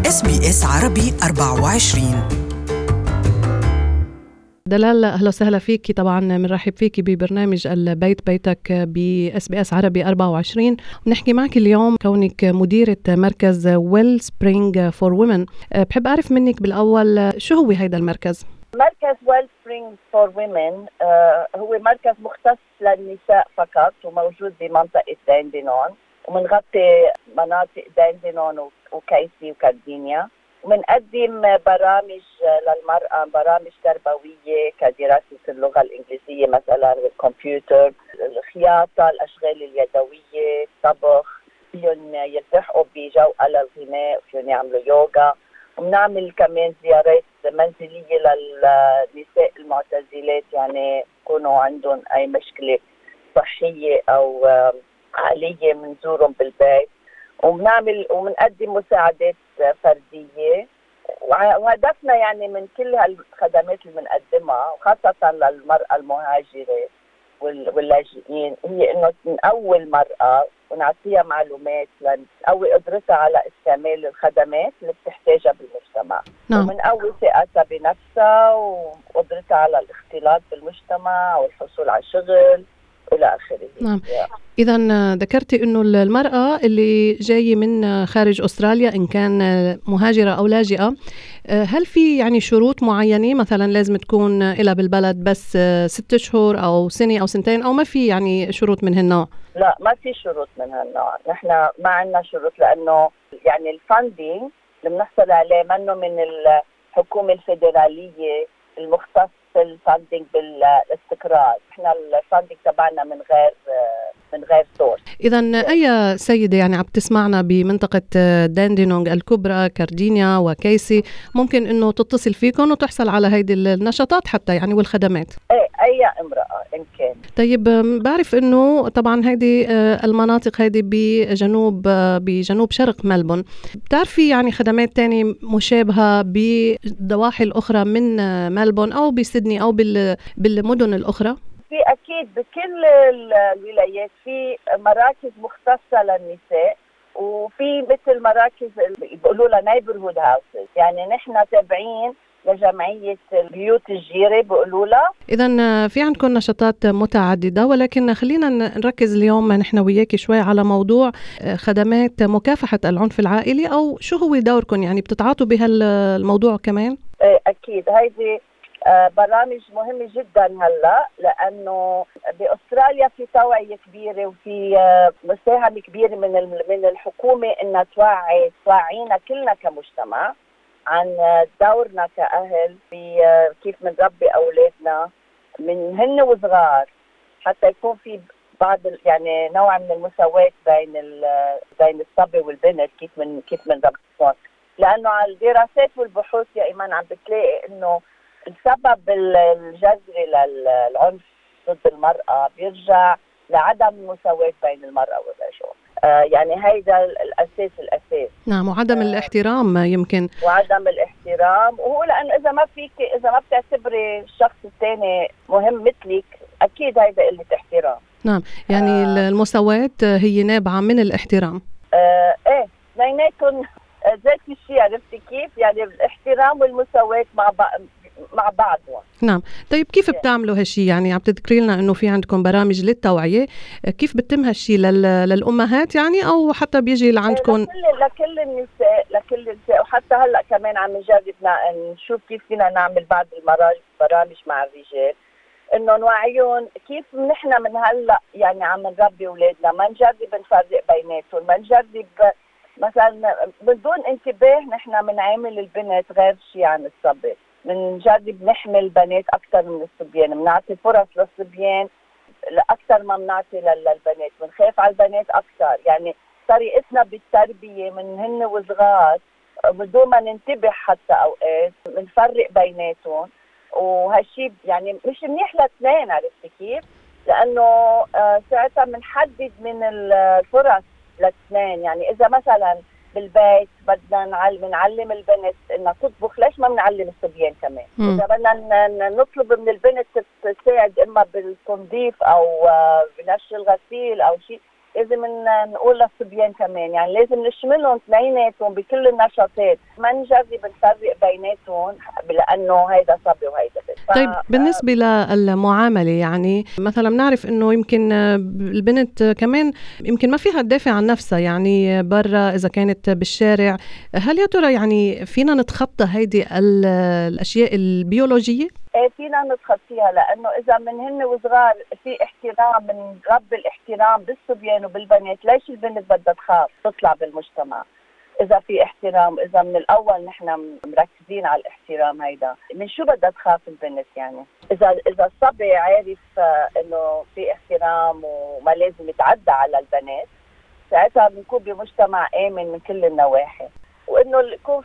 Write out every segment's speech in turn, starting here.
SBS عربي 24. دلال، أهلا وسهلا فيكي. طبعا بنرحب فيكي ببرنامج البيت بيتك SBS عربي 24. ونحكي معك اليوم كونك مديرة مركز ويل سبرينج فور وومن. بحب أعرف منك بالأول شو هو هيدا المركز؟ مركز ويل سبرينج فور وومن هو مركز مختص للنساء فقط، وموجود بمنطقة داندينون، ومنغطي مناطق داندينون وكيسي وكاردينيا، ومنقدم برامج للمرأة، برامج تربوية كدراسة اللغة الإنجليزية مثلا، الكمبيوتر، الخياطة، الأشغال اليدوية، الطبخ، فيهم يلتحقوا بجو الغناء، وفيهم يعملوا يوغا. وبنعمل كمان زيارات منزلية للنساء المعتزلات، يعني يكونوا عندهم أي مشكلة صحية أو عقلية منزورهم بالبيت. وبنقدم مساعدات فردية، وهدفنا يعني من كل هالخدمات اللي بنقدمها، وخاصة للمرأة المهاجرة واللاجئين، هي إنه نقوي المرأة ونعطيها معلومات لنقوي قدرتها على استعمال الخدمات اللي بتحتاجها بالمجتمع. نعم. ومنقوي ثقتها بنفسها وقدرتها على الاختلاط بالمجتمع والحصول على شغل إلى آخره. نعم. إذا ذكرتي إنه المرأة اللي جاية من خارج أستراليا، إن كان مهاجرة أو لاجئة، هل في يعني شروط معينة مثلا لازم تكون إلها بالبلد بس 6 شهور أو سنة أو سنتين، أو ما في يعني شروط من هالنوع؟ لا، ما في شروط من هالنوع. نحن ما عندنا شروط، لأنه يعني الفاندينج اللي بنحصل عليه منه من الحكومة الفيدرالية المختص في الفاندينج بالاستقرار. احنا الفاندينج تبعنا من غير سورس. إذا أي سيدة يعني عم تسمعنا بمنطقة داندينونغ الكبرى، كاردينيا وكيسي، ممكن إنه تتصل فيكم وتحصل على هيدي النشاطات حتى يعني والخدمات؟ أي امرأة إن كان. طيب، بعرف إنه طبعا هيدي المناطق هيدي بجنوب شرق ملبون. بتعرفي يعني خدمات تانية مشابهة بضواحي الأخرى من ملبون أو بسيدني أو بالمدن الأخرى؟ في أكيد بكل الولايات في مراكز مختصة للنساء، وفي مثل مراكز بيقولوا لها neighborhood houses، يعني نحن تابعين لجمعية بيوت الجيرة بيقولوا لها. إذا في عندكم نشاطات متعددة، ولكن خلينا نركز اليوم نحن وياكي شوي على موضوع خدمات مكافحة العنف العائلي، أو شو هو دوركم؟ يعني بتتعاطوا بهالموضوع كمان؟ أكيد هيدي برامج مهمة جدا هلا، لأنه بأستراليا في توعية كبيرة، وفي مساهمة كبيرة من الحكومة إنها توعينا كلنا كمجتمع عن دورنا كأهل في كيف منربي أولادنا من هن وصغار، حتى يكون في بعض يعني نوع من المساواة بين الصبي والبنت، كيف منربيهم. لأنه على الدراسات والبحوث يا إيمان عم بتلاقي إنه السبب الجذري للعنف ضد المرأة بيرجع لعدم المساواة بين المرأة والرجل. يعني هيدا الأساس. نعم، وعدم الاحترام يمكن. وعدم الاحترام، وهو لأنه إذا ما بتعتبري الشخص الثاني مهم مثلك، أكيد هيدا قلة احترام. نعم، يعني المساواة هي نابعة من الاحترام. إيه، اثنيناتهم ذات الشيء. عرفتي كيف؟ يعني الاحترام والمساواة مع بعضهم. نعم. طيب، كيف بتعملوا هالشي؟ يعني عم تذكري لنا انه في عندكم برامج للتوعية، كيف بتتم هالشي للأمهات يعني، او حتى بيجي لعندكم؟ لكل النساء، وحتى هلا كمان عم نجرب نشوف كيف فينا نعمل بعض برامج مع الرجال، انه نوعيهم كيف نحن من هلا يعني عم نربي اولادنا، ما نجرب نفرق بيناتهم، ما نجرب مثلا بدون انتباه نحن بنعامل البنت غير شيء عن الصبي، بنجرب نحمل البنات اكثر من الصبيان، بنعطي فرص للصبيان اكثر ما بنعطي للبنات، بنخاف على البنات اكثر. يعني طريقتنا بالتربيه من هن وصغار بدون ما ننتبه حتى اوقات بنفرق بيناتهم، وهالشيء يعني مش منيح لاثنين. عرفتي كيف؟ لانه ساعتها بنحدد من الفرص لاثنين. يعني اذا مثلا بالبيت بدنا نعلم البنت انها تطبخ، ليش ما بنعلم الصبيان كمان؟ اذا بدنا نطلب من البنت تساعد اما بالتنظيف او بنشر الغسيل او شيء، لازم نقول للصبيان كمان، يعني لازم نشملهم اثنيناتهم بكل النشاطات، ما نجرب نفرق بيناتهم لانه هيدا صبي وهيدا بنت. طيب بالنسبة للمعاملة، يعني مثلا بنعرف انه يمكن البنت كمان يمكن ما فيها تدافع عن نفسها يعني برا اذا كانت بالشارع. هل يا ترى يعني فينا نتخطى هيدي الاشياء البيولوجية؟ ايه فينا نتخطيها، لانه اذا من هن وصغار في احترام من رب الاحترام بالصبيان وبالبنات، ليش البنت بدها تخاف تطلع بالمجتمع؟ اذا في احترام، اذا من الاول نحن مركزين على الاحترام، هيدا من شو بدها تخاف البنت يعني؟ اذا الصبي عارف انه في احترام وما لازم يتعدى على البنات، ساعتها بنكون بمجتمع امن من كل النواحي، وانه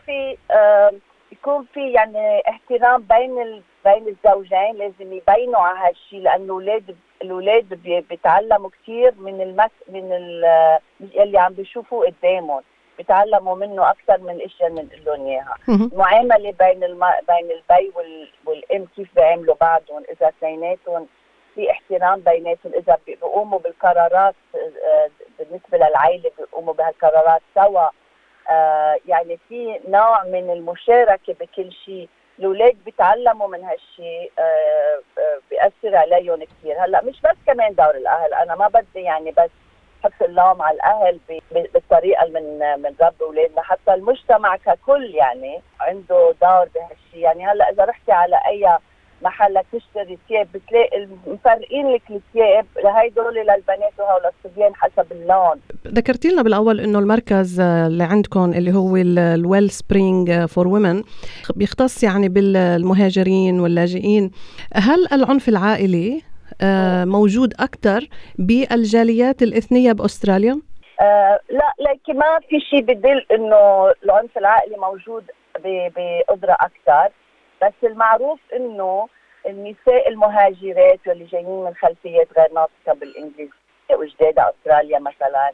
يكون في يعني احترام بين الزوجين. لازم يبينوا على هالشيء، لانه الاولاد بيتعلموا كثير من اللي عم بيشوفوا قدامهم، بيتعلموا منه اكثر من الاشياء اللي بنقول لهم اياها. المعامله بين البي والام، كيف بيعملوا بعضهم، اذا اثنيناتهم في احترام بيناتهم، اذا بيقوموا بالقرارات بالنسبه للعائله بيقوموا بهالقرارات سوا، يعني في نوع من المشاركه بكل شيء. الاولاد بيتعلموا من هالشيء، بيأثر عليهم كثير. هلا مش بس كمان دور الاهل، انا ما بدي يعني بس حط اللوم على الاهل بالطريقه من رب اولادنا، حتى المجتمع ككل يعني عنده دور بهالشيء. يعني هلا اذا رحتي على اي محل تشتري ثياب بتلاقي مفرقين لك الثياب، هيدول للبنات وهول للصبيان حسب اللون. ذكرتي لنا بالاول انه المركز اللي عندكم اللي هو الويل سبرينج فور وومن بيختص يعني بالمهاجرين واللاجئين. هل العنف العائلي موجود أكثر بالجاليات الإثنية بأستراليا؟ لا، لكن ما في شيء بدل إنه العنف العائلي موجود بقدرة أكثر، بس المعروف إنه النساء المهاجرات واللي جايين من خلفيات غير ناطقة بالإنجليزية وجداد أستراليا مثلا،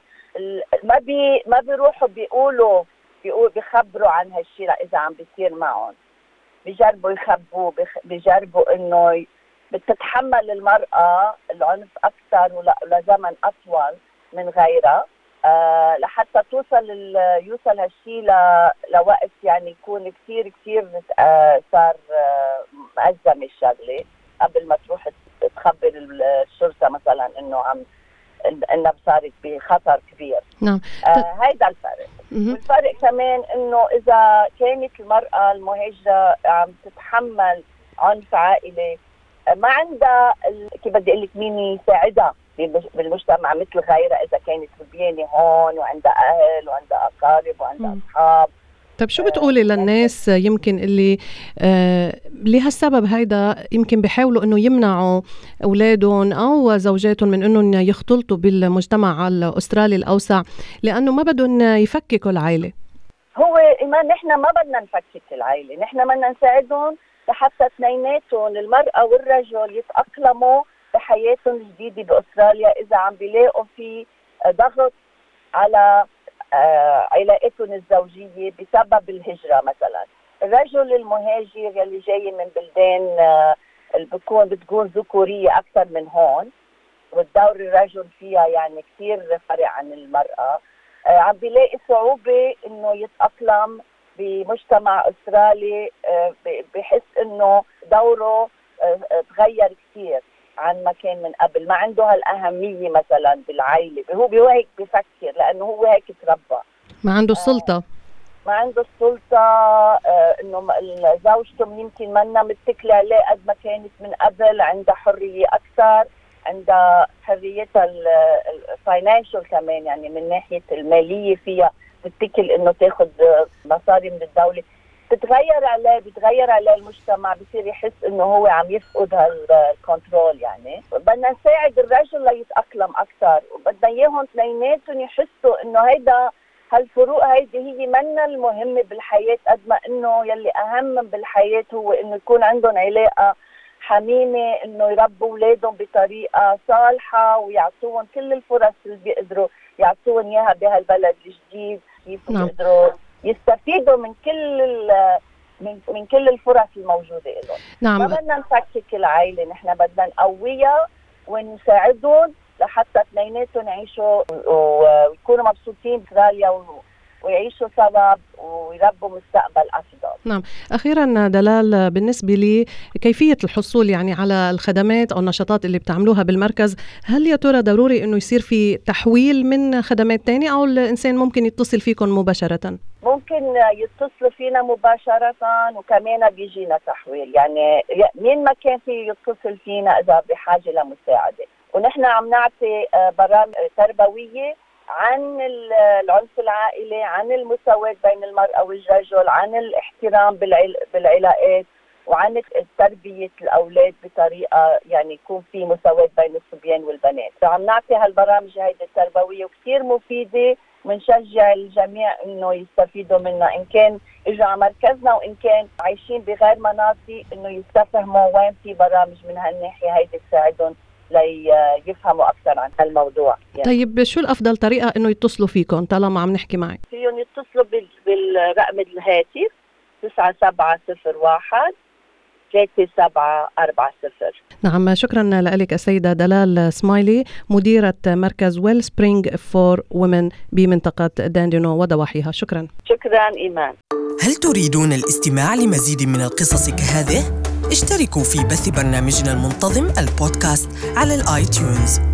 ما بيروحوا بيخبروا عن هالشيء إذا عم بيصير معهم. بيجربوا يخبوا، بيجربوا إنه بتتحمل المرأة العنف أكثر ولزمن أطول من غيرها، لحتى يوصل هالشي لوقت يعني يكون كثير صار مأزم الشغلة قبل ما تروح تخبر الشرطة مثلا إنها صارت بخطر كبير. نعم. هيدا الفرق. والفرق كمان إنه إذا كانت المرأة المهاجرة عم تتحمل عنف عائلي، ما عندها كيف بدي اقول لك مين يساعدها بالمجتمع مثل غيرها اذا كانت صبيانه هون وعندها اهل وعندها اقارب وعندها اصحاب. طيب شو بتقولي للناس يمكن اللي لهالسبب هيدا يمكن بيحاولوا انه يمنعوا اولادهم او زوجاتهم من انهم يختلطوا بالمجتمع الاسترالي الاوسع لانه ما بدهم يفككوا العائله؟ هو ايمان نحن ما بدنا نفكك العائله، نحن بدنا نساعدهم لحتى اثنيناتهم المرأة والرجل يتأقلموا بحياتهم الجديدة بأستراليا إذا عم بيلاقوا في ضغط على علاقتهم الزوجية بسبب الهجرة. مثلا الرجل المهاجر يلي جاي من بلدان بتكون ذكورية أكثر من هون، والدور الرجل فيها يعني كثير فرق عن المرأة، عم بيلاقي صعوبة إنه يتأقلم بمجتمع أسترالي، بحس إنه دوره تغير كثير عن ما كان من قبل، ما عنده هالأهمية مثلا بالعائلة. هو هيك بفكر لأنه هو هيك تربى، ما عنده السلطة، ما عنده السلطة، إنه زوجته يمكن منا متكلة عليه قد ما كانت من قبل، عندها حرية أكثر، عندها حريتها الفاينانشال كمان، يعني من ناحية المالية فيها تتكل انه تاخذ مصاري من الدولة. بتغير عليه المجتمع، بصير يحس انه هو عم يفقد هالكنترول. يعني بدنا نساعد الرجل ليتأقلم اكثر، وبدنا اياهم اثنيناتهم يحسوا انه هالفروق هيدي هي منا المهمة بالحياة قد ما انه يلي اهم بالحياة هو انه يكون عندهم علاقة حميمة، انه يربوا اولادهم بطريقة صالحة ويعطوهم كل الفرص اللي بيقدروا يعطوهم اياها بهالبلد الجديد، كيف يقدروا يستفيدوا من كل الفرص الموجودة لهم. نعم. ما بدنا نفكك العائلة، نحن بدنا نقويها ونساعدهم لحتى اثنيناتهم يعيشوا ويكونوا مبسوطين بأستراليا ويعيشوا سوا ويربوا مستقبل أفضل. نعم. أخيرا دلال، بالنسبة لي كيفية الحصول يعني على الخدمات أو النشاطات اللي بتعملوها بالمركز، هل يا ترى ضروري أنه يصير في تحويل من خدمات تانية أو الإنسان ممكن يتصل فيكم مباشرة؟ ممكن يتصلوا فينا مباشرة وكمان بيجينا تحويل، يعني مين ما كان في يتصل فينا إذا بحاجة لمساعدة. ونحن عم نعطي برامج تربوية عن العنف العائلي، عن المساواة بين المرأة والرجل، عن الاحترام بالعلاقات، وعن تربية الأولاد بطريقة يعني يكون في مساواة بين الصبيان والبنات. فعم نعطي هالبرامج هيدي التربوية وكثير مفيدة، منشجع الجميع إنه يستفيدوا منها، إن كان إجوا على مركزنا وإن كان عايشين بغير مناطق، إنه يستفهموا وين في برامج من هالناحية هيدي تساعدهم ليفهموا أكثر عن الموضوع. يعني. طيب شو الأفضل طريقة إنه يتصلوا فيكم طالما عم نحكي معك؟ فيهم يتصلوا بالرقم الهاتف 9701 3740. نعم، شكرا لك السيدة دلال سمايلي، مديرة مركز ويل سبرينغ فور وومن بمنطقة داندينو وضواحيها. شكرا إيمان. هل تريدون الاستماع لمزيد من القصص كهذه؟ اشتركوا في بث برنامجنا المنتظم البودكاست على الآيتيونز.